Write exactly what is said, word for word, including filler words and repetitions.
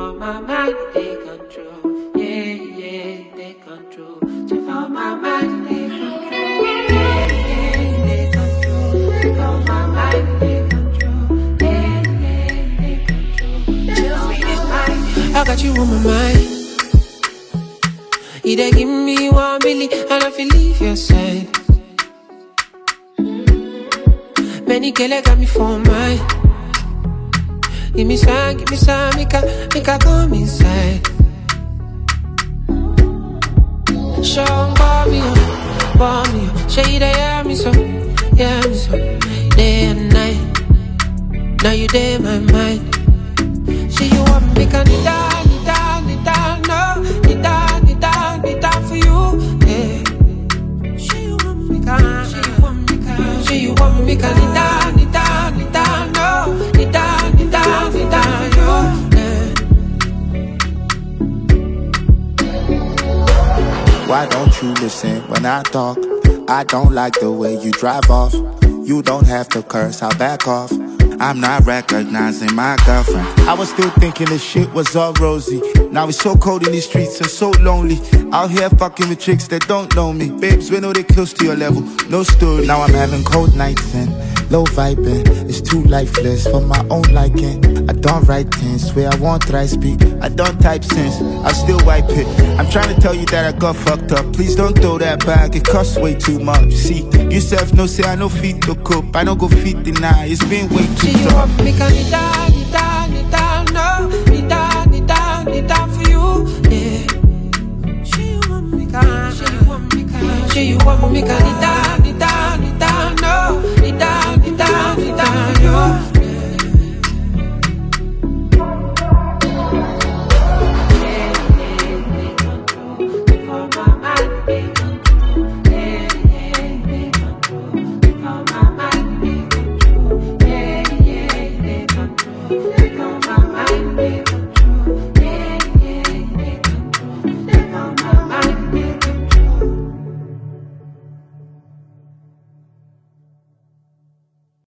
for my mind, they control. Yeah, yeah, they control. So for my mind, they control. Yeah, yeah, they control. So for my mind, they control. Yeah, yeah, they control. Just me this mind. I got you on my mind. You dey give me one billy and I feel leave your side. Many killer got me for mine. Give me some, give me some, make I, make I come inside. Show bomb me up, bomb me up. Show you they hear me so, hear me so. Day and night, now you day in my mind. See you want me, make I need down, need down, need down, no. Need down, need down, need down for you, yeah. See you want me, can, see you want me, can. See you want me, can, need down, need down, need down, no. Need down, need down, need down for you, yeah. Why don't you listen when I talk? I don't like the way you drive off. You don't have to curse, I'll back off. I'm not recognizing my girlfriend. I was still thinking this shit was all rosy. Now it's so cold in these streets and so lonely. Out here fucking with chicks that don't know me. Babes, we know they close to your level, no story. Now I'm having cold nights and low vibing. It's too lifeless for my own liking. I don't write things where I want I speak. I don't type since, I still wipe it. I'm trying to tell you that I got fucked up. Please don't throw that back, it costs way too much. See, yourself no say I no feet to cope. I don't go feet deny, it's been way too See you tough. want me, can